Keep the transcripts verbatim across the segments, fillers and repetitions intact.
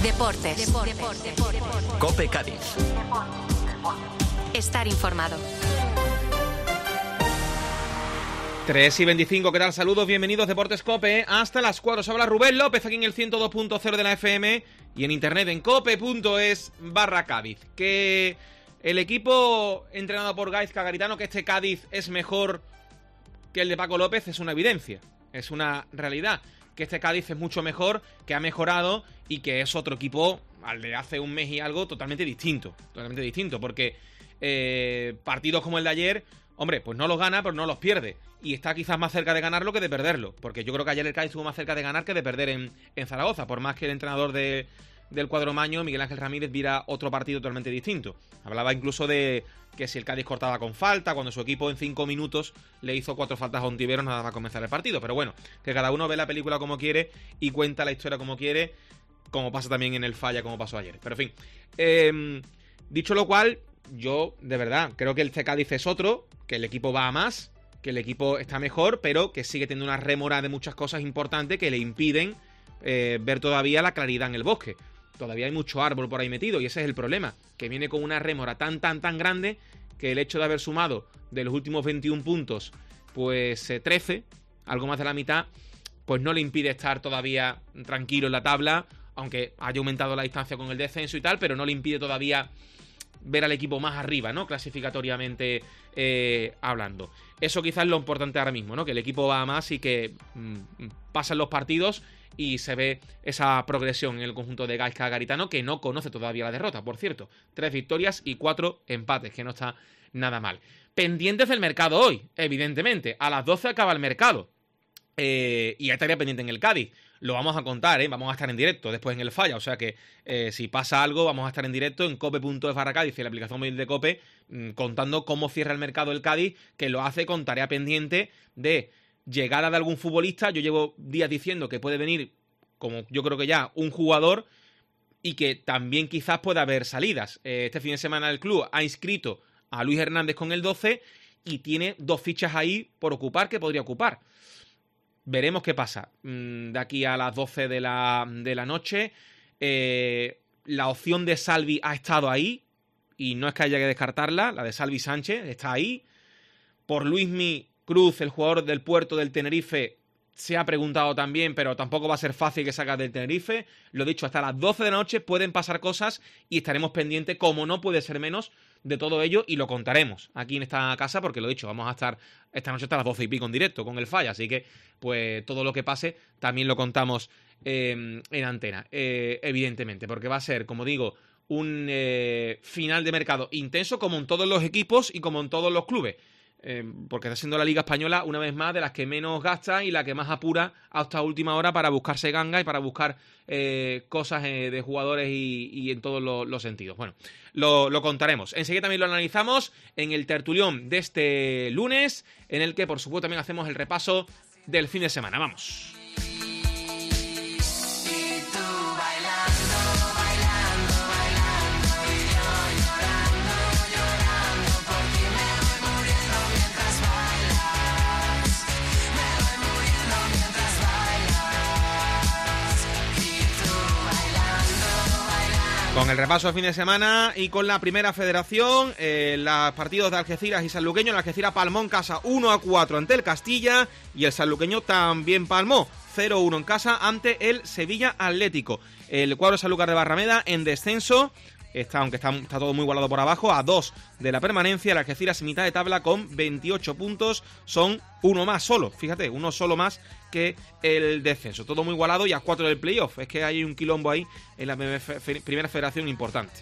Deportes. Deportes. Deportes. COPE Cádiz. Estar informado. tres y veinticinco, ¿qué tal? Saludos, bienvenidos Deportes COPE. Hasta las cuatro, se habla Rubén López aquí en el ciento dos punto cero de la F M y en internet en cope.es barra Cádiz. Que el equipo entrenado por Gaizka Garitano, que este Cádiz es mejor que el de Paco López, es una evidencia, es una realidad. Que este Cádiz es mucho mejor, que ha mejorado y que es otro equipo al de hace un mes y algo totalmente distinto. Totalmente distinto, porque eh, partidos como el de ayer, hombre, pues no los gana, pero no los pierde. Y está quizás más cerca de ganarlo que de perderlo. Porque yo creo que ayer el Cádiz estuvo más cerca de ganar que de perder en, en Zaragoza. Por más que el entrenador de, del cuadro maño, Miguel Ángel Ramírez, viera otro partido totalmente distinto. Hablaba incluso de que si el Cádiz cortaba con falta, cuando su equipo en cinco minutos le hizo cuatro faltas a Ontiveros nada más comenzar el partido. Pero bueno, que cada uno ve la película como quiere y cuenta la historia como quiere, como pasa también en el Falla, como pasó ayer. Pero en fin, eh, dicho lo cual, yo de verdad creo que el Cádiz es otro, que el equipo va a más, que el equipo está mejor, pero que sigue teniendo una rémora de muchas cosas importantes que le impiden eh, ver todavía la claridad en el bosque. Todavía hay mucho árbol por ahí metido y ese es el problema, que viene con una rémora tan, tan, tan grande que el hecho de haber sumado de los últimos veintiún puntos, pues eh, trece, algo más de la mitad, pues no le impide estar todavía tranquilo en la tabla, aunque haya aumentado la distancia con el descenso y tal, pero no le impide todavía ver al equipo más arriba, ¿no? Clasificatoriamente eh, hablando. Eso quizás es lo importante ahora mismo, ¿no? Que el equipo va a más y que mmm, pasan los partidos y se ve esa progresión en el conjunto de Gaizka Garitano, que no conoce todavía la derrota, por cierto. Tres victorias y cuatro empates, que no está nada mal. Pendientes del mercado hoy, evidentemente. A las doce acaba el mercado. Eh, y hay tarea pendiente en el Cádiz. Lo vamos a contar, ¿eh? Vamos a estar en directo después en el Falla. O sea que eh, si pasa algo, vamos a estar en directo en cope.es barra Cádiz y la aplicación móvil de Cope, mmm, contando cómo cierra el mercado el Cádiz, que lo hace con tarea pendiente de llegada de algún futbolista. Yo llevo días diciendo que puede venir, como yo creo que ya, un jugador y que también quizás pueda haber salidas. Eh, este fin de semana el club ha inscrito a Luis Hernández con el doce y tiene dos fichas ahí por ocupar que podría ocupar. Veremos qué pasa de aquí a las doce de la, de la noche. Eh, la opción de Salvi ha estado ahí y no es que haya que descartarla. La de Salvi Sánchez está ahí. Por Luismi Cruz, el jugador del Puerto del Tenerife, se ha preguntado también, pero tampoco va a ser fácil que salga del Tenerife. Lo dicho, hasta las doce de la noche pueden pasar cosas y estaremos pendientes, como no puede ser menos, de todo ello y lo contaremos aquí en esta casa, porque lo dicho, vamos a estar esta noche hasta las doce y pico en directo con el Falla, así que pues todo lo que pase también lo contamos eh, en antena, eh, evidentemente, porque va a ser, como digo, un eh, final de mercado intenso como en todos los equipos y como en todos los clubes. Eh, porque está siendo la Liga Española una vez más de las que menos gasta y la que más apura hasta última hora para buscarse ganga y para buscar eh, cosas eh, de jugadores y, y en todos los, los sentidos. Bueno, lo, lo contaremos. Enseguida también lo analizamos en el tertulión de este lunes, en el que por supuesto también hacemos el repaso del fin de semana. Vamos. Con el repaso de fin de semana y con la primera federación, eh, los partidos de Algeciras y Sanluqueño. El Algeciras palmó en casa uno a cuatro ante el Castilla y el Sanluqueño también palmó cero uno en casa ante el Sevilla Atlético. El cuadro Sanlúcar de Barrameda en descenso, está, aunque está, está todo muy igualado por abajo, a dos de la permanencia. El Algeciras en mitad de tabla con veintiocho puntos, son uno más solo, fíjate, uno solo más que el descenso, todo muy igualado y a cuatro del playoff. Es que hay un quilombo ahí en la primera federación importante.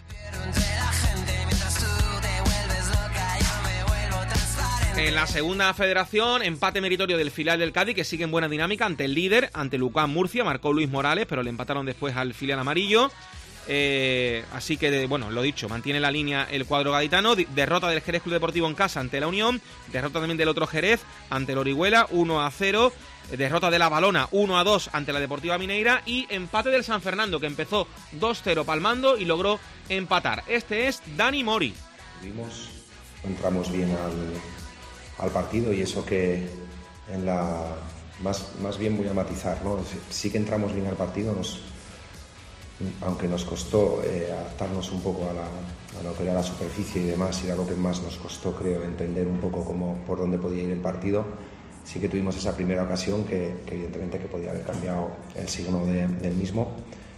En la segunda federación, empate meritorio del filial del Cádiz, que sigue en buena dinámica ante el líder, ante Lucán Murcia. Marcó Luis Morales, pero le empataron después al filial amarillo. Eh, así que, bueno, lo dicho, mantiene la línea el cuadro gaditano. Derrota del Jerez Club Deportivo en casa ante la Unión. Derrota también del otro Jerez ante el Orihuela, uno a cero. Derrota de la Balona, uno a dos ante la Deportiva Mineira. Y empate del San Fernando, que empezó dos cero palmando y logró empatar. Este es Dani Mori. Vimos, entramos bien al, al partido y eso que en la... Más, más bien voy a matizar, ¿no? Sí que entramos bien al partido, nos... aunque nos costó eh, adaptarnos un poco a, la, a lo que era la superficie y demás, y era lo que más nos costó, creo, entender un poco cómo, por dónde podía ir el partido, sí que tuvimos esa primera ocasión que, que evidentemente que podía haber cambiado el signo de, del mismo,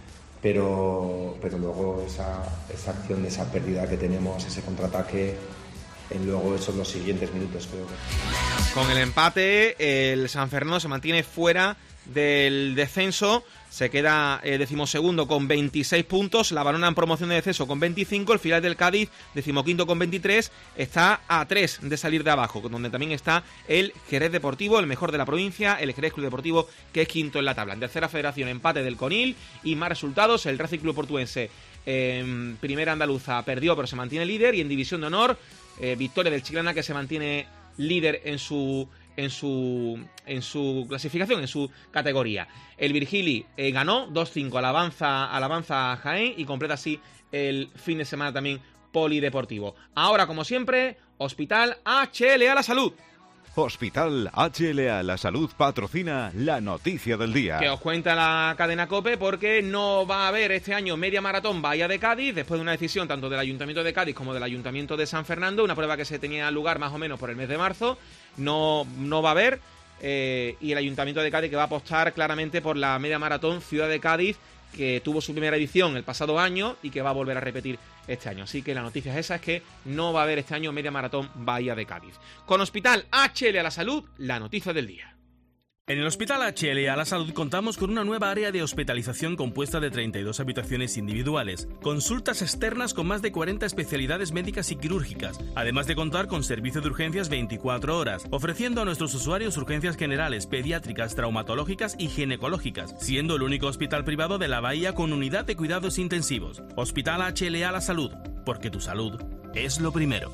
pero, pero luego esa, esa acción de esa pérdida que tenemos, ese contraataque, en luego esos los siguientes minutos, creo que. Con el empate, el San Fernando se mantiene fuera del descenso, se queda eh, decimosegundo con veintiséis puntos, la Barona en promoción de descenso con veinticinco, el filial del Cádiz, decimoquinto con veintitrés, está a tres de salir de abajo, donde también está el Jerez Deportivo, el mejor de la provincia, el Jerez Club Deportivo, que es quinto en la tabla. En tercera federación, empate del Conil y más resultados, el Racing Club Portuense en primera andaluza perdió pero se mantiene líder, y en división de honor, eh, victoria del Chiclana, que se mantiene líder en su en su en su clasificación, en su categoría. El Virgili eh, ganó dos cinco al Avanza, al Avanza Jaén, y completa así el fin de semana también polideportivo. Ahora, como siempre, Hospital H L A La Salud. Hospital H L A La Salud patrocina la noticia del día. Que os cuenta la cadena COPE, porque no va a haber este año media maratón Bahía de Cádiz, después de una decisión tanto del Ayuntamiento de Cádiz como del Ayuntamiento de San Fernando, una prueba que se tenía lugar más o menos por el mes de marzo. No, no va a haber, eh, y el Ayuntamiento de Cádiz, que va a apostar claramente por la media maratón Ciudad de Cádiz, que tuvo su primera edición el pasado año y que va a volver a repetir este año. Así que la noticia es esa, es que no va a haber este año media maratón Bahía de Cádiz. Con Hospital H L A La Salud, la noticia del día. En el Hospital H L A La Salud contamos con una nueva área de hospitalización compuesta de treinta y dos habitaciones individuales, consultas externas con más de cuarenta especialidades médicas y quirúrgicas, además de contar con servicio de urgencias veinticuatro horas, ofreciendo a nuestros usuarios urgencias generales, pediátricas, traumatológicas y ginecológicas, siendo el único hospital privado de la Bahía con unidad de cuidados intensivos. Hospital H L A La Salud, porque tu salud es lo primero.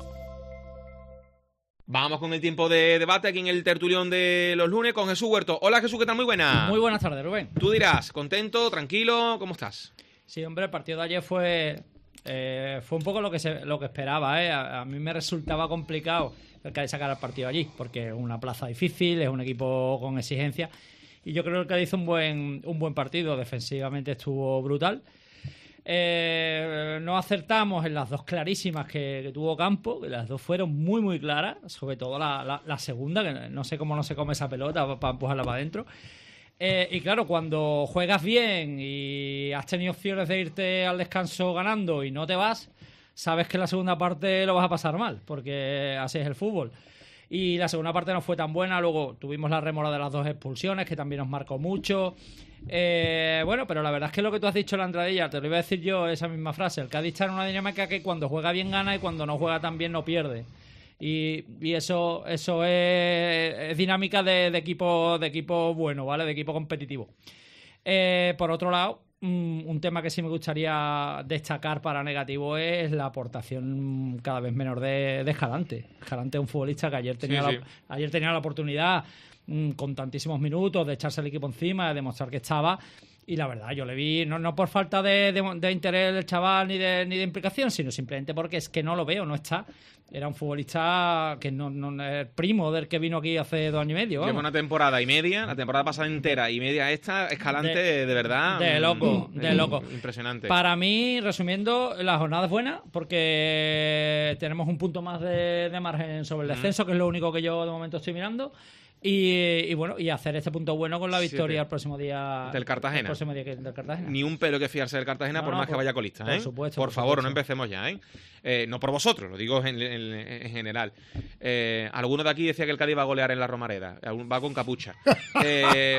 Vamos con el tiempo de debate aquí en el tertulión de los lunes con Jesús Huerto. Hola Jesús, ¿qué tal? Muy buena. Muy buenas tardes, Rubén. Tú dirás, ¿contento, tranquilo? ¿Cómo estás? Sí, hombre, el partido de ayer fue eh, fue un poco lo que se, lo que esperaba, ¿eh? A, a mí me resultaba complicado el Cádiz sacar el partido allí, porque es una plaza difícil, es un equipo con exigencia, y yo creo que el Cádiz hizo un buen, un buen partido, defensivamente estuvo brutal. Eh, no acertamos en las dos clarísimas que, que tuvo Campo, que las dos fueron muy muy claras, sobre todo la, la, la segunda, que no sé cómo no se come esa pelota para, para empujarla para adentro. Eh, y claro, cuando juegas bien y has tenido opciones de irte al descanso ganando y no te vas, sabes que en la segunda parte lo vas a pasar mal, porque así es el fútbol. Y la segunda parte no fue tan buena, luego tuvimos la remora de las dos expulsiones, que también nos marcó mucho. Eh, bueno, pero la verdad es que lo que tú has dicho en la entradilla, te lo iba a decir yo, esa misma frase, el Cádiz está en una dinámica que cuando juega bien gana y cuando no juega tan bien no pierde. Y, y eso eso es, es dinámica de, de equipo de equipo bueno, ¿vale? De equipo competitivo. Eh, por otro lado, un, un tema que sí me gustaría destacar para negativo es la aportación cada vez menor de, de Escalante. Escalante es un futbolista que ayer tenía, sí, la, sí. ayer tenía la oportunidad mmm, con tantísimos minutos de echarse el equipo encima, de demostrar que estaba. Y la verdad, yo le vi, no, no por falta de, de, de interés del chaval ni de, ni de implicación, sino simplemente porque es que no lo veo, no está. Era un futbolista que no, no es primo del que vino aquí hace dos años y medio. Lleva una temporada y media, la temporada pasada entera y media esta, Escalante, de, de verdad. De loco, de loco. Impresionante. Para mí, resumiendo, la jornada es buena porque tenemos un punto más de, de margen sobre el descenso, mm. que es lo único que yo de momento estoy mirando. Y, y bueno, y hacer este punto bueno con la victoria sí, el próximo día del Cartagena. El próximo día que, del Cartagena. Ni un pelo que fiarse del Cartagena, no, por no, más por, que vaya colista, ¿eh? Por supuesto. Por, por favor, supuesto. no empecemos ya, ¿eh? eh no por vosotros, lo digo en, en, en general. Eh, alguno de aquí decía que el Cádiz va a golear en la Romareda. Va con capucha. eh,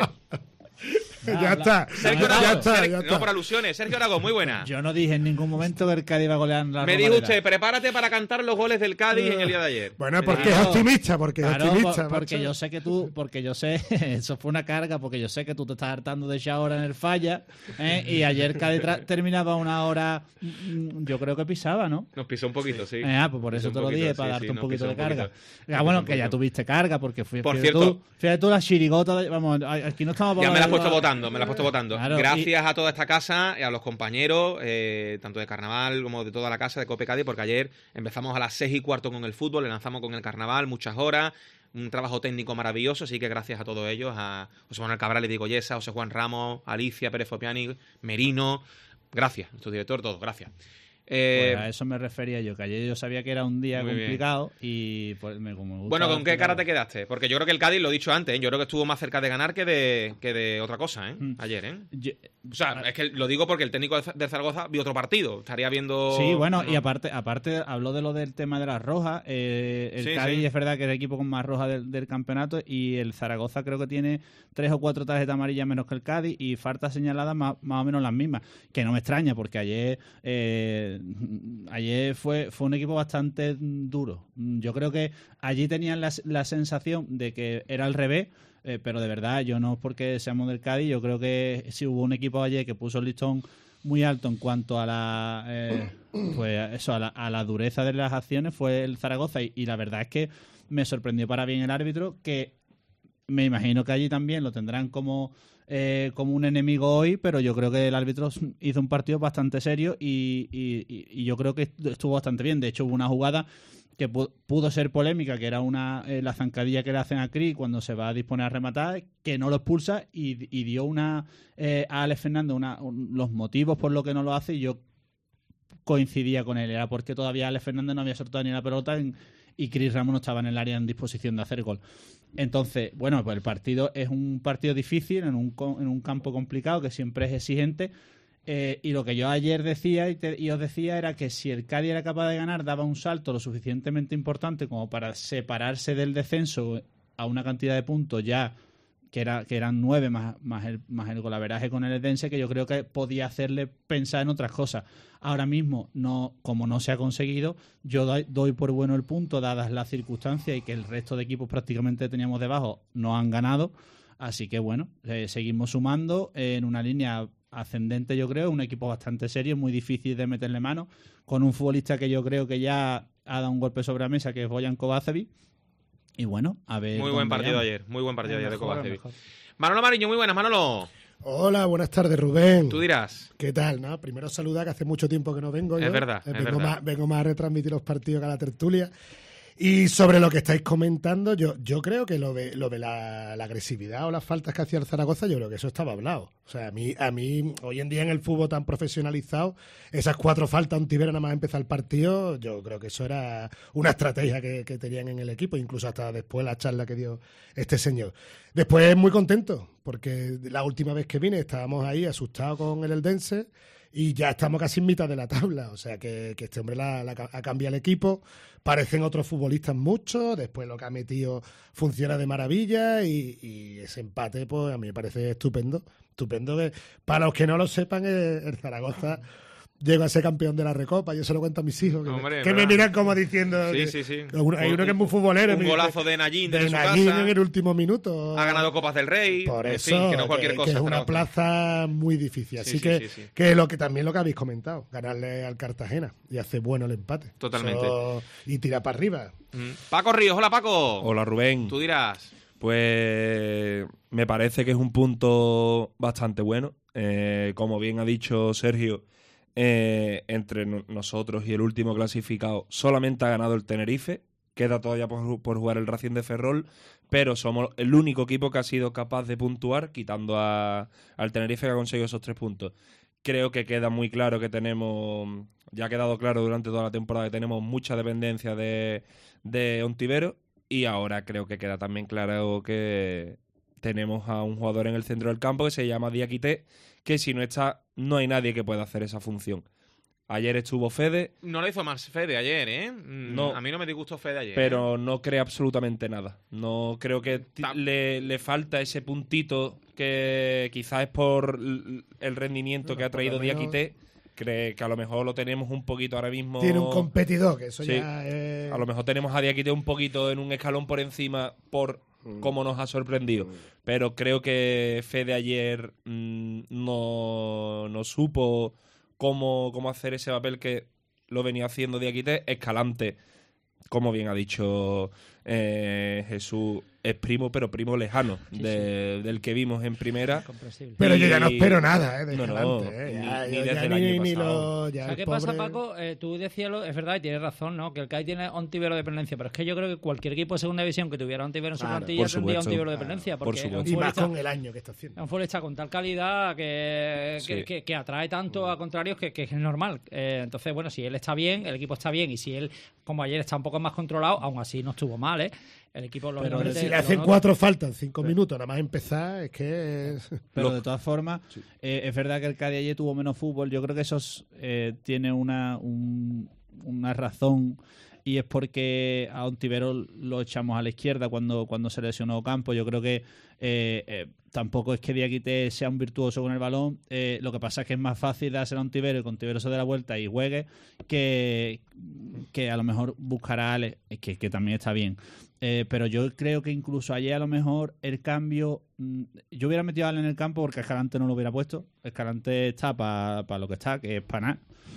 Ya está. Sergio ya, Aragón, ya está, Sergio, ya está. No por alusiones. Sergio Aragón, muy buena. Yo no dije en ningún momento que el Cádiz va a golear en la Me Romareda. dijo usted, prepárate para cantar los goles del Cádiz uh, en el día de ayer. Bueno, porque es optimista, porque claro, es optimista. Por, porque macho. yo sé que tú, porque yo sé, eso fue una carga, porque yo sé que tú te estás hartando de esa hora en el falla, ¿eh? Y ayer Cádiz terminaba una hora, yo creo que pisaba, ¿no? Nos pisó un poquito, sí. Eh, ah, pues por eso te lo poquito, dije, para sí, darte sí, un poquito de un carga. Poquito. Ah, bueno, que ya tuviste carga, porque fui, por fíjate cierto, tú, fíjate tú la chirigota, de, vamos, aquí no estamos... Ya me la has puesto votando, me la has puesto votando. Claro, Gracias y... a toda esta casa y a los compañeros, eh, tanto de Carnaval como de toda la casa de Cope Cádiz, porque ayer empezamos a las seis y cuarto con el fútbol, le lanzamos con el Carnaval, muchas horas, un trabajo técnico maravilloso, así que gracias a todos ellos, a José Manuel Cabral, Diego Yesa, José Juan Ramos, Alicia Pérez Fopiani, Merino, Gracias, nuestro director, todo, gracias. Eh, Pues a eso me refería yo, que ayer yo sabía que era un día Muy complicado y pues me, como me gusta bueno, ¿con qué cara te explicarlo. quedaste? Porque yo creo que el Cádiz, lo he dicho antes, ¿eh? Yo creo que estuvo más cerca de ganar que de, que de otra cosa, ¿eh? Mm. Ayer, ¿eh? Yo- O sea, es que lo digo porque el técnico de Zaragoza vio otro partido. Estaría viendo... Sí, bueno, ¿no? y aparte aparte habló de lo del tema de las rojas. Eh, el Sí, Cádiz sí. es verdad que es el equipo con más rojas del, del campeonato y el Zaragoza creo que tiene tres o cuatro tarjetas amarillas menos que el Cádiz y faltas señaladas más, más o menos las mismas. Que no me extraña porque ayer eh, ayer fue, fue un equipo bastante duro. Yo creo que allí tenían la, la sensación de que era al revés. Eh, pero de verdad, yo no es porque seamos del Cádiz, yo creo que si hubo un equipo ayer que puso el listón muy alto en cuanto a la eh, pues eso a la, a la dureza de las acciones fue el Zaragoza y, y la verdad es que me sorprendió para bien el árbitro, que me imagino que allí también lo tendrán como eh, como un enemigo hoy, pero yo creo que el árbitro hizo un partido bastante serio y, y, y yo creo que estuvo bastante bien. De hecho, hubo una jugada que pudo ser polémica, que era una eh, la zancadilla que le hacen a Cris cuando se va a disponer a rematar, que no lo expulsa y, y dio una eh, a Alex Fernández una, un, los motivos por lo que no lo hace, y yo coincidía con él, era porque todavía Alex Fernández no había soltado ni la pelota en, y Cris Ramos no estaba en el área en disposición de hacer gol. Entonces, bueno, pues el partido es un partido difícil en un, en un campo complicado que siempre es exigente. Eh, y lo que yo ayer decía y, te, y os decía era que si el Cádiz era capaz de ganar, daba un salto lo suficientemente importante como para separarse del descenso a una cantidad de puntos ya que era que eran nueve más, más, el, más el golaveraje con el Edense, que yo creo que podía hacerle pensar en otras cosas. Ahora mismo, no como no se ha conseguido, yo doy, doy por bueno el punto, dadas las circunstancias y que el resto de equipos prácticamente teníamos debajo no han ganado. Así que bueno, eh, seguimos sumando en una línea ascendente, yo creo, un equipo bastante serio, muy difícil de meterle mano, con un futbolista que yo creo que ya ha dado un golpe sobre la mesa, que es Bojan Kovacevic. Y bueno, a ver. Muy buen partido llama. ayer, muy buen partido ayer de Mejor, Kovacevic. mejor. Manolo Mariño, muy buenas, Manolo. Hola, buenas tardes, Rubén. Tú dirás. ¿Qué tal? ¿No? Primero saludar, que hace mucho tiempo que no vengo. Es yo. verdad, Eh, es vengo, verdad. Más, vengo más a retransmitir los partidos que a la tertulia. Y sobre lo que estáis comentando, yo, yo creo que lo de, lo de la, la agresividad o las faltas que hacía el Zaragoza, yo creo que eso estaba hablado. O sea, a mí, a mí hoy en día en el fútbol tan profesionalizado, esas cuatro faltas a un tibero nada más empezar el partido, yo creo que eso era una estrategia que, que tenían en el equipo, incluso hasta después la charla que dio este señor. Después muy contento, porque la última vez que vine estábamos ahí asustados con el Eldense, y ya estamos casi en mitad de la tabla, o sea que, que este hombre la, la, ha cambiado el equipo, parecen otros futbolistas mucho, después lo que ha metido funciona de maravilla y, y ese empate pues a mí me parece estupendo, estupendo que para los que no lo sepan el, el Zaragoza llegó a ser campeón de la Recopa, yo se lo cuento a mis hijos, que, Hombre, me, que me ¿verdad? miran como diciendo Sí, que, sí, sí. uno- hay uno que es muy futbolero, Un me dice, golazo de Nayín desde de su Nayín casa. en el último minuto. Ha ganado Copas del Rey. Por en eso, fin, que no es cualquier que- cosa. que es una Zaragoza. plaza muy difícil. Sí, Así sí, que, sí, sí. que lo que también lo que habéis comentado, ganarle al Cartagena y hace bueno el empate. Totalmente. Eso- y tirar para arriba. Mm. Paco Ríos, hola Paco. Hola Rubén. Tú dirás. Pues me parece que es un punto bastante bueno. Eh, como bien ha dicho Sergio, eh, entre no- nosotros y el último clasificado solamente ha ganado el Tenerife. Queda todavía por, por jugar el Racing de Ferrol, pero somos el único equipo que ha sido capaz de puntuar, quitando a, al Tenerife, que ha conseguido esos tres puntos. Creo que queda muy claro que tenemos, ya ha quedado claro durante toda la temporada que tenemos mucha dependencia de, de Ontivero, y ahora creo que queda también claro que tenemos a un jugador en el centro del campo que se llama Diakité, que si no está, no hay nadie que pueda hacer esa función. Ayer estuvo Fede, No lo hizo más Fede ayer, ¿eh? Mm, No. A mí no me disgustó Fede ayer. pero ¿eh? no cree absolutamente nada. No creo que ti- Ta- le, le falta ese puntito que quizás es por l- el rendimiento Bueno, que ha por lo traído menos- Diakité, cree que a lo mejor lo tenemos un poquito ahora mismo. Tiene un competidor, que eso Sí. ya es... A lo mejor tenemos a Diakité un poquito en un escalón por encima por cómo nos ha sorprendido. Pero creo que Fede ayer mm, no, no supo cómo, cómo hacer ese papel que lo venía haciendo Diakité. Escalante, como bien ha dicho eh, Jesús, es primo, pero primo lejano Sí, de, sí. del que vimos en primera. Comprensible. Pero Y- yo ya no espero nada, ¿eh? De No, no, Galante, ¿eh? ni- Ya, ni yo desde ya el año ni pasado. lo- ya ¿Sabes el qué pasa, pobre- Paco? Eh, tú decías, lo, es verdad y tienes razón, ¿no? Que el Cádiz tiene un tibero de dependencia, pero es que yo creo que cualquier equipo de segunda división que tuviera un tibero en su Claro, plantilla por tendría un supuesto. tibero de dependencia. Por Porque es un supuesto. Y más futbolista- con el año que está haciendo. Es un futbolista con tal calidad que, Sí. que, que- que atrae tanto a contrarios que, que es normal. Eh, entonces, bueno, si él está bien, el equipo está bien, y si él, como ayer, está un poco más controlado, aún así no estuvo mal, ¿eh? El equipo lo Pero Si le hacen cuatro faltas en cinco minutos, nada más empezar, es que es... Pero Lo- de todas formas, eh, es verdad que el Cádiz ayer tuvo menos fútbol. Yo creo que eso es, eh, tiene una, un- una razón, y es porque a Ontivero lo echamos a la izquierda cuando, cuando se lesionó Ocampo. Yo creo que eh, eh, tampoco es que Diakité sea un virtuoso con el balón. Eh, lo que pasa es que es más fácil dárselo a Ontivero y que Ontivero se dé la vuelta y juegue que, que a lo mejor buscará a Alex, que, que también está bien. Eh, pero yo creo que incluso ayer a lo mejor el cambio... mm, yo hubiera metido a Ale en el campo porque Escalante no lo hubiera puesto. Escalante está para lo que está, que es para nada.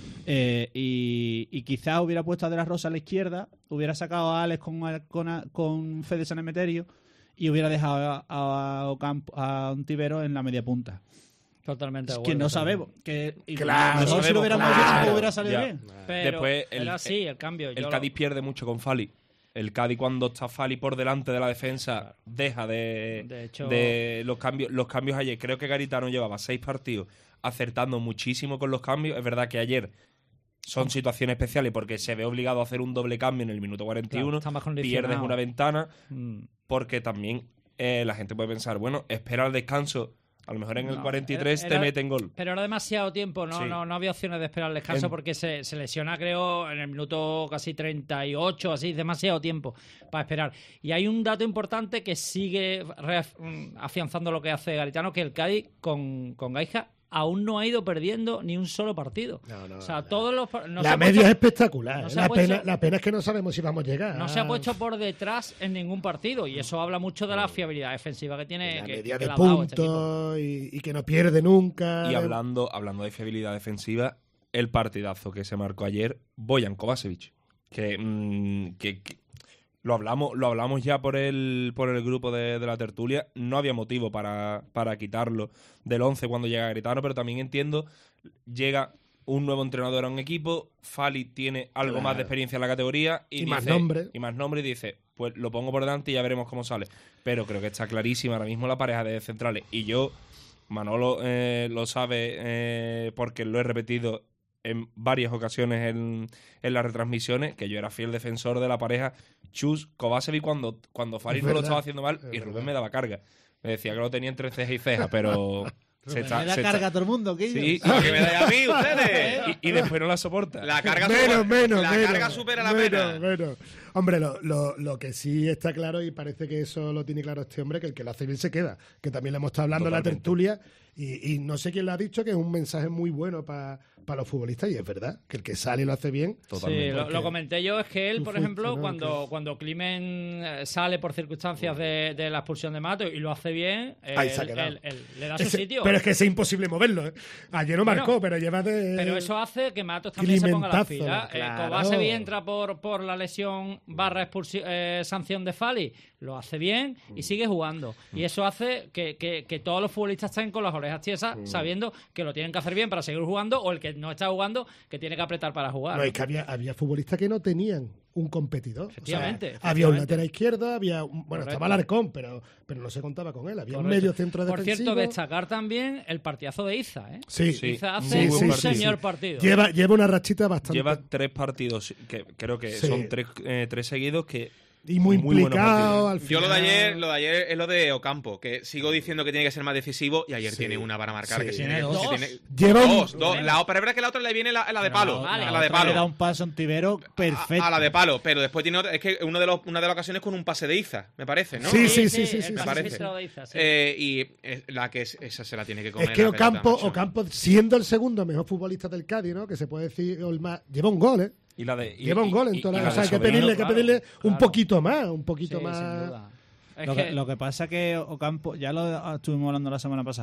Eh, y, y quizás hubiera puesto a De La Rosa a la izquierda, hubiera sacado a Alex con, con, con Fede San Emeterio y hubiera dejado a, a, Ocampo, a Ontivero en la media punta. Totalmente de Es acuerdo, que no totalmente. sabemos. Que, y Claro, a lo mejor no si lo hubiéramos sabemos, hecho claro. hubiera salido Ya. bien. Pero Después el- era así, el cambio. El yo Cádiz lo- pierde mucho con Fali. El Cádiz, cuando está Fali por delante de la defensa, deja de, De hecho- de los cambios. Los cambios ayer, creo que Garitano llevaba seis partidos acertando muchísimo con los cambios. Es verdad que ayer son situaciones especiales porque se ve obligado a hacer un doble cambio en el minuto cuarenta y uno. Claro, está más condicionado. Pierdes una ventana Mm. porque también eh, la gente puede pensar, bueno, espera el descanso. A lo mejor en el No, cuarenta y tres era- te era- meten gol. Pero era demasiado tiempo, no, Sí. no, no había opciones de esperar el descanso En- porque se, se lesiona, creo, en el minuto casi treinta y ocho, así, demasiado tiempo para esperar. Y hay un dato importante que sigue reaf- mm, afianzando lo que hace Garitano, que el Cádiz con, con Gaija aún no ha ido perdiendo ni un solo partido. No, no, o sea, no. todos los... par- no se la ha media puesto- es espectacular. no ¿eh? se ha la, puesto- pena, la pena es que no sabemos si vamos a llegar. No se ha puesto por detrás en ningún partido y eso habla mucho de la fiabilidad defensiva que tiene. la que, media que de le ha dado este equipo. puntos y, y que no pierde nunca. Y hablando, hablando de fiabilidad defensiva, el partidazo que se marcó ayer, Bojan Kovacevic, que, mm, que, que lo hablamos, lo hablamos ya por el, por el grupo de, de la tertulia, no había motivo para, para quitarlo del once cuando llega Garitano, pero también entiendo, llega un nuevo entrenador a un equipo, Fali tiene algo Claro. más de experiencia en la categoría y, Y más dice- nombre. y más nombre y dice, pues lo pongo por delante y ya veremos cómo sale. Pero creo que está clarísima ahora mismo la pareja de centrales. Y yo, Manolo eh, lo sabe eh, porque lo he repetido en varias ocasiones en, en las retransmisiones, que yo era fiel defensor de la pareja Chus Kovacevic cuando, cuando Fali Es no lo verdad, estaba haciendo mal es y Rubén verdad. me daba carga. Me decía que lo tenía entre ceja y ceja, pero se está, Me da se carga está- a todo el mundo, Quillo. Sí, Lo que me dais a mí, ustedes. y, y después no la soporta. La carga, menos, supera, menos, la menos, carga supera la menos, pena. menos. Hombre, lo, lo, lo que sí está claro, y parece que eso lo tiene claro este hombre, que el que lo hace bien se queda. Que también le hemos estado hablando en la Totalmente. tertulia, y, y no sé quién lo ha dicho, que es un mensaje muy bueno para los futbolistas, y es verdad, que el que sale y lo hace bien. Totalmente. Sí, lo, Porque lo comenté yo, es que él, tú por fuiste, ejemplo, ¿no? cuando, Que- cuando Climen eh, sale por circunstancias de, de la expulsión de Mato y lo hace bien, eh, Ahí se ha él- quedado. él- él le da su Ese- sitio. pero es que es imposible moverlo, ¿eh? Ayer no Bueno, marcó, pero lleva de... Pero eso hace que Matos también se ponga las Climentazo, pilas. Eh, claro. Kovacevic entra por, por la lesión barra expulsi- eh, sanción de Fali, lo hace bien y sigue jugando. Y eso hace que, que- que todos los futbolistas estén con las orejas tiesas, sabiendo que lo tienen que hacer bien para seguir jugando, o el que no está jugando, que tiene que apretar para jugar. No, ¿no? es que había, había futbolistas que no tenían un competidor. Efectivamente, O sea, había un efectivamente. lateral izquierdo, había un- bueno, Correcto. estaba Alarcón, pero, pero no se contaba con él. Había un Correcto. medio centro Por defensivo. cierto, destacar también el partidazo de Iza, ¿eh? Sí, Sí. Iza muy hace buen un partido. señor partido. Lleva, lleva una rachita bastante. Lleva tres partidos, que creo que Sí. son tres, eh, tres seguidos que y muy, muy buenos implicado. Al Yo lo de final. ayer, lo de ayer es lo de Ocampo, que sigo diciendo que tiene que ser más decisivo y ayer Sí. tiene una para marcar. Sí. Que sí, Tiene que dos. tiene- Lleva un- dos, dos. La, pero es verdad que la otra le viene la, la de palo. vale, a la la de Otra le da palo. un paso a Ontivero perfecto. A, a la de palo, pero después tiene otra. Es que uno de los, una de las ocasiones con un pase de Iza, me parece, ¿no? Sí, sí, sí, sí, el sí, me pase parece. filtrado de Iza, sí. Eh, y eh, la que es, esa se la tiene que comer. Es que la pelota, Ocampo, macho. Ocampo, siendo el segundo mejor futbolista del Cádiz, ¿no? Que se puede decir, o el más, lleva un gol, ¿eh? y la de y- Lleva un y- gol en y- toda y la. la O sea, de hay que Soberano. pedirle, que claro, pedirle un claro. poquito más, un poquito Sí, sin más. duda. Es Lo que- que, lo que pasa que Ocampo, ya lo estuvimos hablando la semana pasada,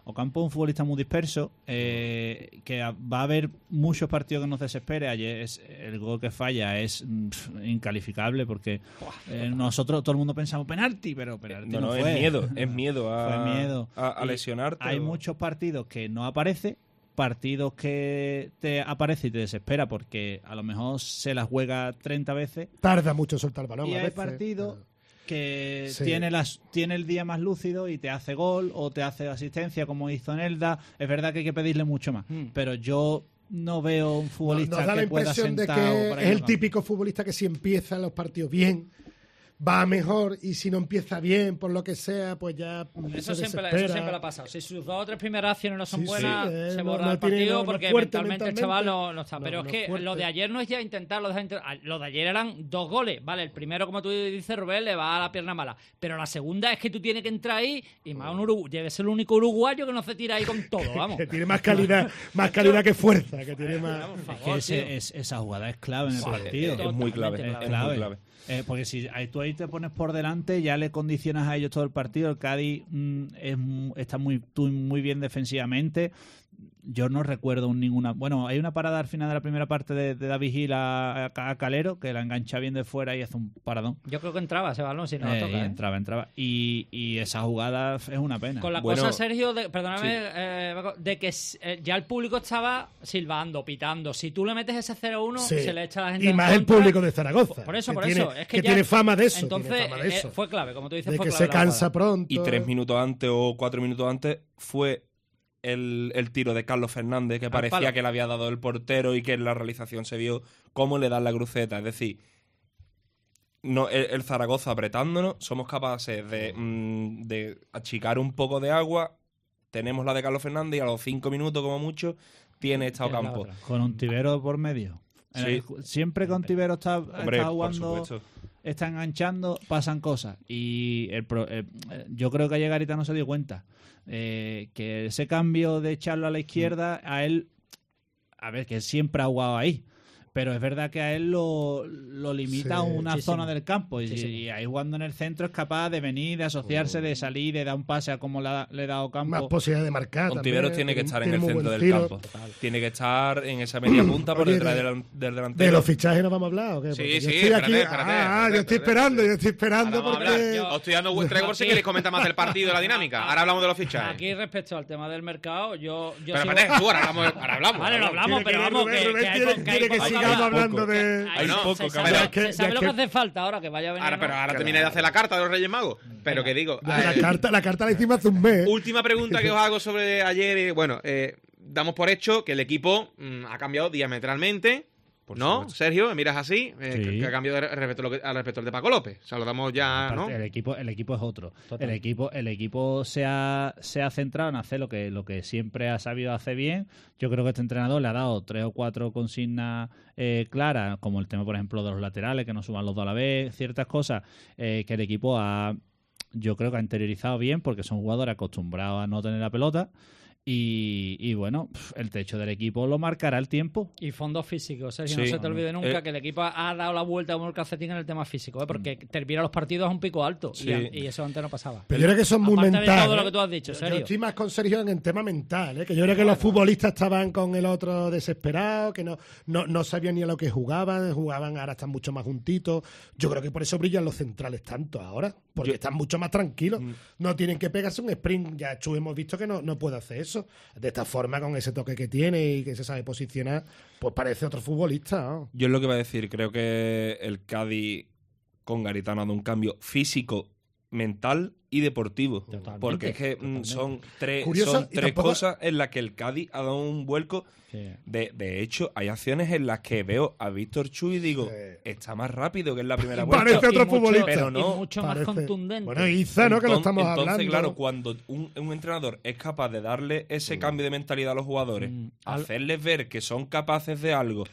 Ocampo es un futbolista muy disperso, eh, que va a haber muchos partidos que nos desespere. Ayer es, el gol que falla es pff, incalificable porque eh, nosotros, todo el mundo pensamos penalti, pero penalti no, no, no, fue. es miedo, es miedo a, Fue miedo. a, a lesionarte. Hay o... muchos partidos que no aparece, partidos que te aparece y te desespera porque a lo mejor se las juega treinta veces. Tarda mucho en soltar el balón. Y a hay veces. partidos que Sí. tiene, las, tiene el día más lúcido y te hace gol o te hace asistencia como hizo Nelda. Es verdad que hay que pedirle mucho más, Mm. pero yo no veo un futbolista Nos da la que pueda impresión de sentado que por es ahí el no. típico futbolista que si empieza los partidos bien va mejor y si no empieza bien por lo que sea pues ya Eso se siempre, desespera. eso siempre le ha pasado. Si sus dos o tres primeras acciones no son Sí, buenas, sí, eh, se no- borra no el tiene- partido no- no porque fuerte mentalmente, el mentalmente. chaval no, no está. No, Pero no es que fuerte. lo de ayer no es ya intentarlo. De inter- lo de ayer eran dos goles. Vale, el primero, como tú dices, Rubén, le va a la pierna mala. Pero la segunda es que tú tienes que entrar ahí y más un Urugu- debe ser el único uruguayo que no se tira ahí con todo, vamos. Que tiene más calidad, más calidad que fuerza, que tiene más. Por Es favor, que ese- tío. es- esa jugada es clave en el Joder, partido. es Es muy clave, Totalmente es clave. muy clave. Eh, porque si ahí, tú ahí te pones por delante, ya le condicionas a ellos todo el partido. El Cádiz mm, es, mu- está muy, tú- muy bien defensivamente. Yo no recuerdo un ninguna... Bueno, hay una parada al final de la primera parte de, de David Gil a, a- a Calero, que la engancha bien de fuera y hace un paradón. Yo creo que entraba ese balón si no lo Eh, toca. y ¿eh? entraba, entraba. Y, y esa jugada es una pena. Con la Bueno, cosa, Sergio, de, perdóname, sí. eh, de que eh, ya el público estaba silbando, pitando. Si tú le metes ese cero uno, Sí. se le echa a la gente Y en más el contra. público de Zaragoza. Por eso, que por tiene, eso. Es que, ya- tiene fama de eso. Entonces, tiene fama de eh, eso. fue clave, como tú dices, de fue que clave se la cansa jugada. pronto. Y tres minutos antes o cuatro minutos antes fue el, el tiro de Carlos Fernández, que Al parecía palo. que le había dado el portero y que en la realización se vio cómo le dan la cruceta. Es decir, no, el, el Zaragoza apretándonos, somos capaces de, mm, de achicar un poco de agua. Tenemos la de Carlos Fernández y a los cinco minutos, como mucho, tiene esta Tiene la Ocampo. otra. Con un Tibero por medio. En Sí. el- siempre con Tibero está, Hombre, está por jugando, supuesto. está enganchando, pasan cosas. Y el pro- eh, eh, yo creo que ayer Garitano se dio cuenta eh, que ese cambio de echarlo a la izquierda, a él, a ver, que siempre ha jugado ahí. Pero es verdad que a él lo, lo limita a Sí, una muchísimo. zona del campo. Y, Muchísimo. y ahí jugando en el centro es capaz de venir, de asociarse, de salir, de dar un pase a como le ha, le ha dado Campo. Más posibilidad de marcar. Con también, Tiberos tiene que estar en tiene el muy centro buen del tiro. campo. Tiene que estar en esa media punta por Oye, detrás de- del, del delantero. ¿De los fichajes no vamos a hablar o qué? Sí, Porque yo sí, estoy aquí. espérate, espérate, ah, espérate, yo estoy espérate. esperando, yo estoy esperando Ahora vamos a porque. hablar. Yo os estoy dando vuestra por si Aquí- queréis comentar más del partido y la dinámica. Ahora hablamos de los fichajes. Aquí respecto al tema del mercado, yo, yo Pero sigo- espérate, tú, ahora hablamos. Ahora hablamos. Vale, lo hablamos, Tiene pero que- vamos, Rubén, que, Rubén que hay quiere- po- que hay quiere que poco sigamos hablar. hablando de. Hay no, poco, se ¿sabe, sabe- lo- que- se sabe ya lo que- que hace falta ahora? Que vaya a venir. Ahora, pero ahora terminé de hacer la carta de los Reyes Magos. Pero que digo. La eh, carta, la carta la hicimos hace un mes. Última pregunta que os hago sobre ayer. eh, Bueno, eh, damos por hecho que el equipo mm, ha cambiado diametralmente. Por ¿No? supuesto. Sergio, me miras así. eh, Sí. que, que ha cambiado de- respecto a lo que- al respecto al de Paco López. O sea, lo damos ya, ¿no? Aparte, el equipo el equipo es otro. Total. El equipo el equipo se ha, se ha centrado en hacer lo que lo que siempre ha sabido hacer bien. Yo creo que este entrenador le ha dado tres o cuatro consignas eh, claras, como el tema, por ejemplo, de los laterales, que no suban los dos a la vez, ciertas cosas eh, que el equipo ha, yo creo que ha interiorizado bien, porque son jugadores acostumbrados a no tener la pelota. Y, y bueno, pf, el techo del equipo lo marcará el tiempo. Y fondos físicos, Sergio, Sí. no se te olvide nunca Eh, que el equipo ha dado la vuelta como el calcetín en el tema físico, ¿eh? porque termina los partidos a un pico alto y, Sí. a- y eso antes no pasaba. Pero yo creo que son muy Aparte de mentales. todo lo ¿eh? que tú has dicho, Yo- Sergio. Yo estoy más con Sergio en el tema mental, ¿eh? Que yo creo que los futbolistas estaban con el otro desesperado, que no, no, no sabían ni a lo que jugaban, jugaban, ahora están mucho más juntitos. Yo creo que por eso brillan los centrales tanto ahora, porque Yo- están mucho más tranquilos. No tienen que pegarse un sprint. Ya Chu hemos visto que no, no puede hacer eso. De esta forma, con ese toque que tiene y que se sabe posicionar, pues parece otro futbolista, ¿no? Yo es lo que iba a decir, creo que el Cádiz con Garitano ha dado un cambio físico, mental y deportivo. Totalmente, Porque es que mm, totalmente. son tres, Curioso, son y tres tampoco- cosas en las que el Cádiz ha dado un vuelco. Sí. De, de hecho, hay acciones en las que veo a Víctor Chu y digo, Sí. está más rápido que en la primera vuelta. Parece otro Y mucho- futbolista. pero y no, mucho Parece- más contundente. Bueno, Iza, ¿no? Que lo Enton- estamos entonces, hablando. claro, cuando un, un entrenador es capaz de darle ese cambio de mentalidad a los jugadores, Mm, al- hacerles ver que son capaces de algo,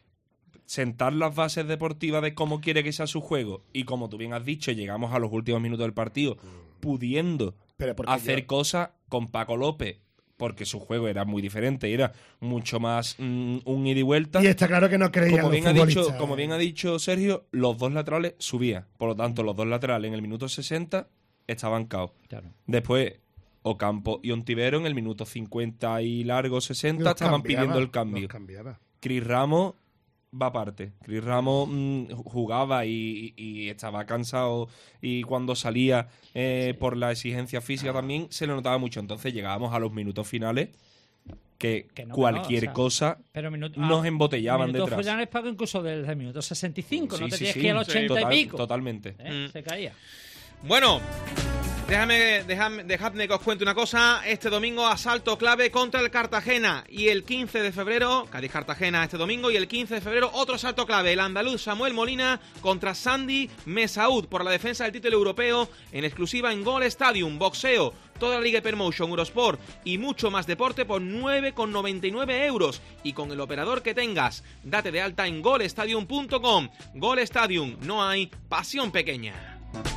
sentar las bases deportivas de cómo quiere que sea su juego, y como tú bien has dicho, llegamos a los últimos minutos del partido pudiendo Pero porque hacer yo- cosas con Paco López, porque su juego era muy diferente, era mucho más mm, un ida y vuelta. Y está claro que no creían Como los bien, ha dicho, futbolistas, como ¿eh? bien ha dicho Sergio, los dos laterales subían. Por lo tanto, los dos laterales en el minuto sesenta estaban caos. Claro. Después, Ocampo y Ontivero en el minuto cincuenta y largo, sesenta, Los estaban cambiaba, pidiendo el cambio. los cambiaba. Chris Ramos va aparte. Chris Ramos mmm, jugaba y, y estaba cansado, y cuando salía eh, sí. por la exigencia física también se le notaba mucho. Entonces llegábamos a los minutos finales que, que no, cualquier que no, o sea, cosa pero minuto, nos ah, embotellaban detrás. Minutos finales pago incluso desde el minuto sesenta y cinco, sí, no te sí, tienes sí, que ir al ochenta total, y pico. Totalmente. ¿Eh? Mm. Se caía. Bueno, déjame, déjame, dejadme que os cuente una cosa. Este domingo asalto clave contra el Cartagena, y el quince de febrero, Cádiz-Cartagena este domingo, y el quince de febrero otro asalto clave, el andaluz Samuel Molina contra Sandy Mesaud por la defensa del título europeo, en exclusiva en Gol Stadium. Boxeo, toda la Liga Hypermotion, Eurosport y mucho más deporte por nueve con noventa y nueve euros, y con el operador que tengas. Date de alta en gol stadium punto com. Gol Stadium, no hay pasión pequeña.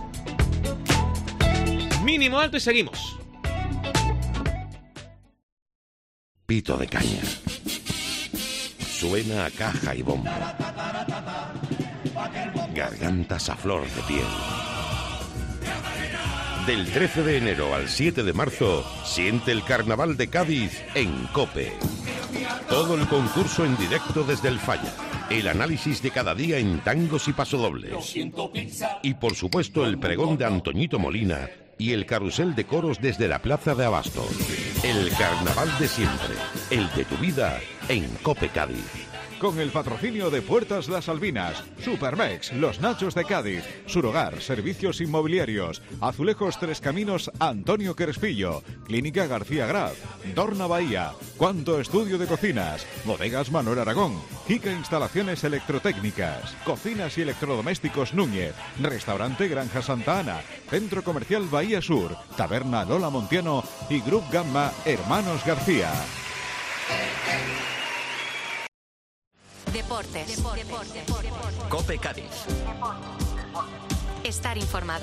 Mínimo alto y seguimos. Pito de caña. Suena a caja y bomba. Gargantas a flor de piel. Del trece de enero al siete de marzo, siente el Carnaval de Cádiz en COPE. Todo el concurso en directo desde el Falla. El análisis de cada día en tangos y pasodobles. Y por supuesto el pregón de Antoñito Molina y el carrusel de coros desde la Plaza de Abastos. El carnaval de siempre, el de tu vida en COPE Cádiz. Con el patrocinio de Puertas Las Albinas, Supermex, Los Nachos de Cádiz, Surhogar, Servicios Inmobiliarios, Azulejos Tres Caminos Antonio Crespillo, Clínica García Graf, Dorna Bahía, Cuanto Estudio de Cocinas, Bodegas Manuel Aragón, Jica Instalaciones Electrotécnicas, Cocinas y Electrodomésticos Núñez, Restaurante Granja Santa Ana, Centro Comercial Bahía Sur, Taberna Lola Montiano y Grup Gamma Hermanos García. Deportes. Deportes. Deportes. COPE Cádiz. Estar informado.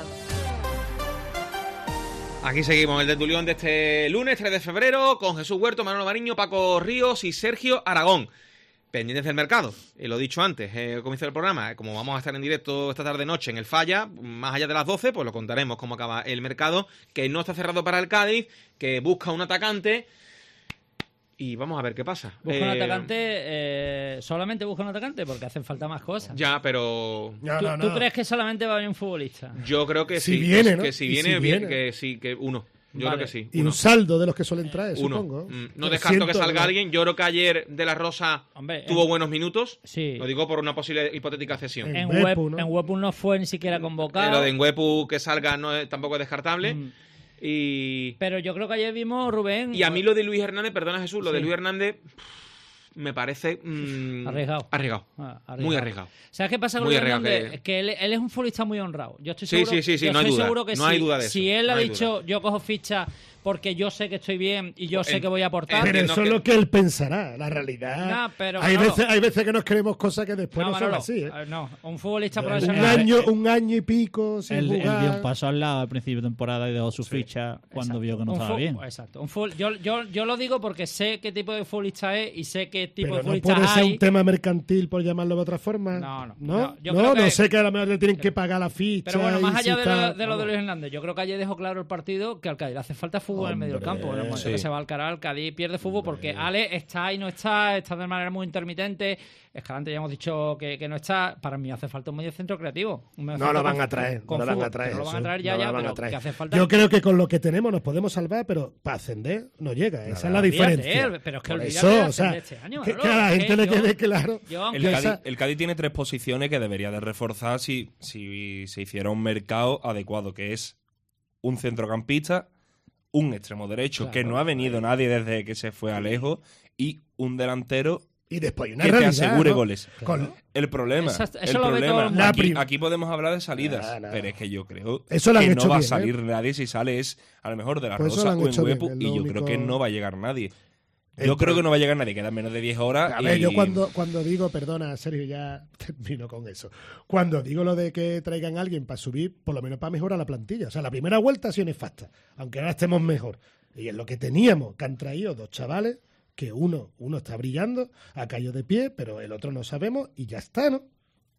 Aquí seguimos, el tertulión de este lunes tres de febrero, con Jesús Huerto, Manolo Mariño, Paco Ríos y Sergio Aragón. Pendientes del mercado, eh, lo he dicho antes, eh, comienzo del programa, eh, como vamos a estar en directo esta tarde-noche en el Falla, más allá de las doce, pues lo contaremos cómo acaba el mercado, que no está cerrado para el Cádiz, que busca un atacante. Y vamos a ver qué pasa. Busca eh, un atacante, eh, solamente busca un atacante porque hacen falta más cosas. Ya, pero... No, ¿Tú, no, no. ¿Tú crees que solamente va a venir un futbolista? Yo creo que Si sí. viene, que, ¿no? que si Y viene, si bien, viene. que sí, que uno. Yo Vale. creo que sí. Y uno. un saldo de los que suelen traer, Uno. supongo. Mm, No Pero descarto que siento, salga ¿no? alguien. Yo creo que ayer De La Rosa Hombre, tuvo en- buenos minutos. Sí. Lo digo por una posible hipotética cesión. En En Wepu, Web, ¿no? en Wepu no fue ni siquiera convocado. Eh, lo de Ngwepu que salga no es, tampoco es descartable. Mm. Y, Pero yo creo que ayer vimos Rubén. y a mí lo de Luis Hernández, perdona Jesús, lo de Sí. Luis Hernández pff, me parece mm, Arriesgado. arriesgado. Ah, Muy arriesgado. ¿Sabes qué pasa con Muy Luis arriesgado Hernández? que- Es que él, él es un futbolista muy honrado. Yo estoy Sí, seguro, sí, sí, sí, yo no hay estoy duda. seguro que No si, hay duda de eso. si él No ha hay dicho yo cojo ficha porque yo sé que estoy bien y yo Pues sé en- que voy a aportar. Pero Entiendo eso que- es lo que él pensará. La realidad. No, pero hay, Manolo- veces, hay veces que nos creemos cosas que después no, son Manolo, así. ¿eh? eh, no, un futbolista Un profesional. año, un año y pico sin Él, él jugar. dio un paso al lado al principio de temporada y dejó su ficha cuando Exacto. vio que no Un estaba fu- bien. Exacto. Un fut- yo, yo, yo lo digo porque sé qué tipo de futbolista es y sé qué tipo Pero de no futbolista puede ser hay. un tema mercantil, por llamarlo de otra forma. No, no. No, No, yo no, creo no que- sé que a lo mejor le tienen que pagar la ficha. Pero bueno, más y allá si de lo, está- de lo de vamos. Luis Hernández, yo creo que ayer dejó claro el partido que al Cádiz le hace falta fútbol en el medio del campo. En el momento sí. que se va al Caral, el Cádiz pierde fútbol porque Ale está y no está, está de manera muy intermitente. Escalante ya hemos dicho que, que no está. Para mí hace falta un medio centro creativo. Un medio No centro lo van con- a traer, con no lo van fútbol. a traer. Pero lo van a Jesús, traer ya, no lo ya, van a pero traer. que hace falta... Yo creo que con lo que tenemos nos podemos salvar, pero para ascender no llega. Esa es la Olvídate, diferencia. pero es que Por olvídate de eso, o sea, ascender este año, que, Manolo, que a la es gente que le yo- quede claro. yo, El aunque que Cádiz, esa- el Cádiz tiene tres posiciones que debería de reforzar si, si se hiciera un mercado adecuado, que es un centrocampista, un extremo derecho, Claro, que no ha venido nadie desde que se fue a Alejo, y un delantero Y después hay una que te realidad, asegure ¿no? goles. Con- El problema, Eso- eso el lo ve todo el problema mundo. La aquí, prim- aquí podemos hablar de salidas, Nada, nada. pero es que yo creo Eso lo han que hecho no va bien, a salir ¿eh? nadie. Si sale es a lo mejor de la Pues eso lo Rosa han o en hecho bien, Huepu, es y lo yo creo que único- no va a llegar nadie. El Yo creo pro- que no va a llegar nadie, quedan menos de diez horas. A ver, y- yo cuando, cuando digo, perdona, Sergio, ya termino con eso. Cuando digo lo de que traigan a alguien para subir, por lo menos para mejorar la plantilla. O sea, la primera vuelta ha sido nefasta, aunque ahora estemos mejor. Y es lo que teníamos, que han traído dos chavales, que uno, uno está brillando, ha caído de pie, pero el otro no sabemos, y ya está, ¿no?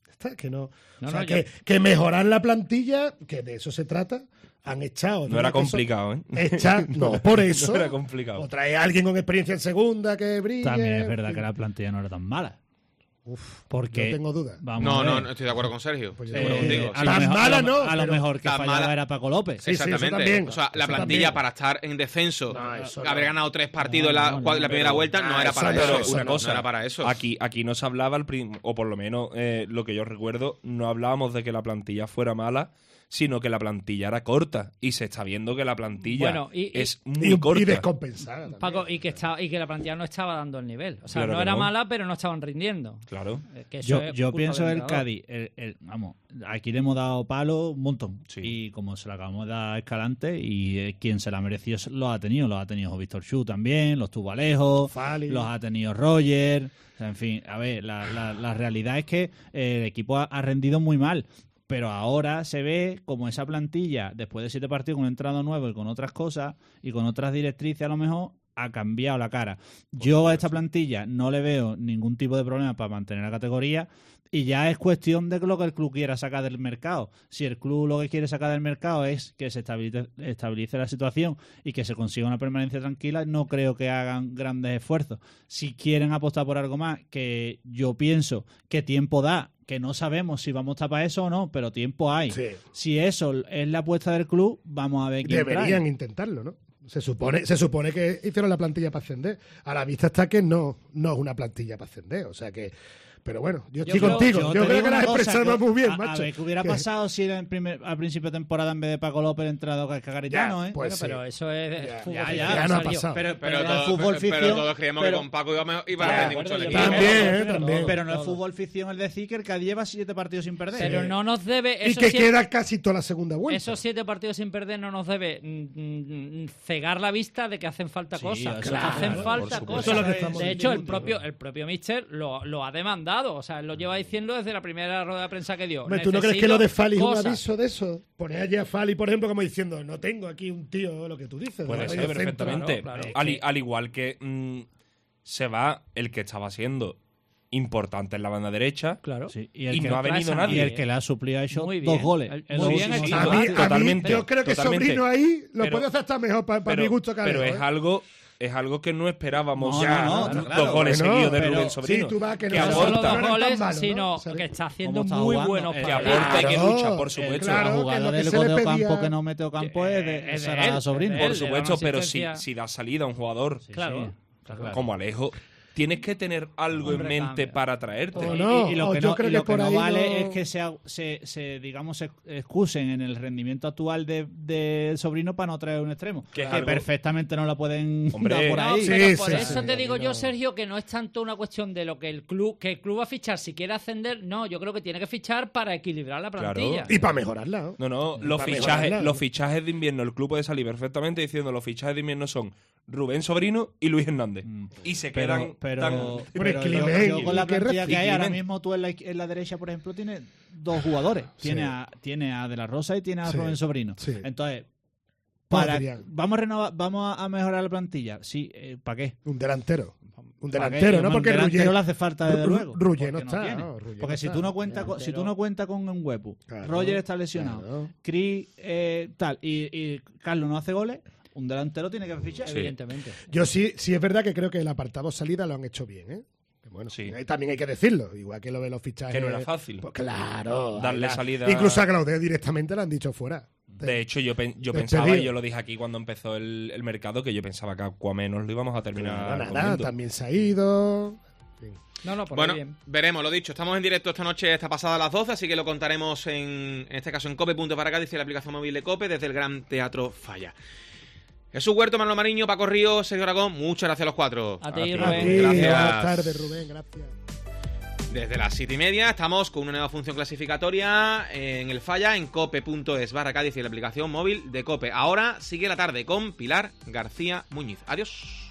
Está, que no, No, o sea, no, que, yo- que mejorar la plantilla, que de eso se trata, han echado. No era que eso- complicado, ¿eh? Echar, no, por eso. No era complicado. O trae a alguien con experiencia en segunda que brille. También es verdad que la plantilla no era tan mala. Uf, Porque no tengo duda. vamos No, a no, ver, no, estoy de acuerdo con Sergio. Pues Estoy yo de acuerdo creo eh, contigo. a lo Tan mejor- mala a lo- no, A lo pero mejor que tan fallaba mala- era Paco López. Sí, sí, eso Exactamente. también, o sea, la eso plantilla también. para estar en descenso, No, eso haber no. ganado tres partidos No, en la, no, cua- no, la primera pero- vuelta, no ah, era eso para no, eso. eso una no, cosa, no era para eso. Aquí, aquí no se hablaba, al prim- o por lo menos eh, lo que yo recuerdo, no hablábamos de que la plantilla fuera mala, sino que la plantilla era corta. Y se está viendo que la plantilla Bueno, y- y- es Y, muy y corta. descompensada. también. Paco, y que estaba, y que la plantilla no estaba dando el nivel. O sea, Claro no que era no. mala, pero no estaban rindiendo. Claro. Eh, que eso Yo, es yo culpa pienso del el entrenador. Cádiz, el- el- vamos, aquí le hemos dado palo un montón. Sí. Y como se lo acabamos de dar a Escalante, y eh, quien se la mereció lo ha tenido. Lo ha tenido Víctor Chu también, los tuvo Alejo, Fali. los ha tenido Roger. O sea, en fin, a ver, la, la- la realidad es que eh, el equipo ha, ha rendido muy mal. Pero ahora se ve como esa plantilla, después de siete partidos con un entrenador nuevo y con otras cosas, y con otras directrices a lo mejor, ha cambiado la cara. Yo a esta plantilla no le veo ningún tipo de problema para mantener la categoría, y ya es cuestión de lo que el club quiera sacar del mercado. Si el club lo que quiere sacar del mercado es que se estabilice, estabilice la situación y que se consiga una permanencia tranquila, no creo que hagan grandes esfuerzos. Si quieren apostar por algo más, que yo pienso que tiempo da, que no sabemos si vamos a tapar eso o no, pero tiempo hay. Sí. Si eso es la apuesta del club, vamos a ver quién Deberían trae. intentarlo, ¿no? Se supone, se supone que hicieron la plantilla para ascender. A la vista está que no, no es una plantilla para ascender. O sea que. Pero bueno, yo, estoy creo- contigo. Yo, te creo digo que la una has cosa, expresado que- muy bien, a, macho. A ver, ¿qué hubiera Que- pasado si era en primer, al principio de temporada en vez de Paco López el entrenador que Garitano, Ya, eh? pues Bueno, pero sí. eso es Ya, fútbol ya, ficción, ya, ya no ha Sergio. pasado. Pero, Pero, pero no todo- es fútbol pero- ficción. pero todos creíamos pero- que con Paco iba, me- iba a Pero- rendir mucho el pero- equipo. También, Todo, también. Pero no es todo. fútbol ficción el decir que el Cádiz lleva siete partidos sin perder. Pero no nos debe. Y Esos que siete, queda casi toda la segunda vuelta. esos siete partidos sin perder no nos debe mm, mm, cegar la vista de que hacen falta Sí, cosas. eso claro, hacen por falta supuesto. cosas. Eso es lo que estamos De hecho, el diciendo. propio, el propio Mister lo, lo ha demandado. O sea, él lo lleva diciendo desde la primera rueda de prensa que dio. Hombre, ¿tú no crees que Necesito lo de Fali es un cosas. aviso de eso? Poner allí a Fali, por ejemplo, como diciendo, no tengo aquí un tío, lo que tú dices. Puede ¿no? ser Medio centro. perfectamente. claro, claro. Al, i- al igual que mm, se va el que estaba siendo importante en la banda derecha. Claro. Sí, Y el que no ha venido y nadie. el que le ha suplido ha hecho Muy bien. dos goles. El- en muy los bien últimos hecho. A cinco mí, partidos. a mí, Totalmente, yo creo que totalmente. Sobrino ahí lo Pero- puede hacer hasta mejor para Pero, mi gusto que pero Alejo, es ¿eh? algo es algo que no esperábamos No, ya. no, no, dos claro. goles Bueno, seguidos de pero- Rubén Sobrino. Sí, tú vas que no que No eran- solo aporta. dos no eran goles, tan malos, ¿no? sino O sea, que está haciendo ¿Cómo está muy jugando? buenos Eh, que partidos. aporta y que Claro, lucha, por eh, supuesto. claro. la que jugada lo que del se gol le de pedía- Ocampo que no mete Ocampo es de, es de esa era él, la Sobrino. es de Por él. supuesto, le da pero una si, asistencia. si da salida a un jugador Claro. claro. como Alejo, tienes que tener algo en Hombre, mente cambia. para traerte. O Y- no, y, lo o que yo no, creo y que lo que por no ahí vale no- es que se, se, se, digamos, se excusen en el rendimiento actual de, de Sobrino para no traer un extremo. Que es Que algo- perfectamente no la pueden Hombre, dar por No, ahí. Sí, pero por sí, eso sí, te digo no. yo, Sergio, que no es tanto una cuestión de lo que el club, que el club va a fichar si quiere ascender. No, yo creo que tiene que fichar para equilibrar la Claro. plantilla. Y para mejorarla, ¿no? No, no, los Para fichajes, mejorarla. los fichajes de invierno, el club puede salir perfectamente diciendo los fichajes de invierno son Rubén Sobrino y Luis Hernández. Mm. Y se Pero, quedan pero, tan- pero yo, Climent, yo con la y que plantilla que hay ahora Climent. mismo, tú en la, en la derecha, por ejemplo, tienes dos jugadores. Tiene, Sí. a, tiene a De La Rosa y tiene a Sí, Rubén Sobrino. sí. Entonces, para, Podrían. vamos a renovar, vamos a mejorar la plantilla. Sí, eh, ¿para qué? Un delantero. Un ¿Para qué? delantero, ¿no? Un Porque delantero Ruggier- le hace falta, desde Ru- luego. Ruggier no porque está, tiene. no, Ruggier Porque no si está. tú no cuentas con, si Delantero. tú no cuentas con un Huepu, Claro, Roger está lesionado, claro. Cris eh, tal, y, y Carlos no hace goles, un delantero tiene que fichar. Sí. Evidentemente. Yo sí, sí es verdad que creo que el apartado salida lo han hecho bien, ¿eh? Que bueno, Sí. eh, también hay que decirlo, igual que lo de los fichajes. Que no era fácil. Pues claro. Darle ahí la- salida- Incluso a Claudio directamente le han dicho fuera. De hecho, yo, pen- yo Te- te pensaba, digo. y yo lo dije aquí cuando empezó el, el mercado, que yo pensaba que a menos lo íbamos a terminar Nada, nada, comiendo. también se ha ido. En fin. No, no, por Bueno, ahí bien. veremos, lo dicho. Estamos en directo esta noche, esta pasada a las doce, así que lo contaremos en, en este caso en cope punto para Cádiz y la aplicación móvil de Cope desde el Gran Teatro Falla. Jesús Huerto, Manuel Mariño, Paco Ríos, Sergio Aragón, muchas gracias a los cuatro. A ti, Gracias. Rubén. Sí, Gracias. buenas tardes, Rubén, gracias. Desde las siete y media estamos con una nueva función clasificatoria en el Falla, en cope punto es barra Cádiz y la aplicación móvil de Cope. Ahora sigue la tarde con Pilar García Muñiz. Adiós.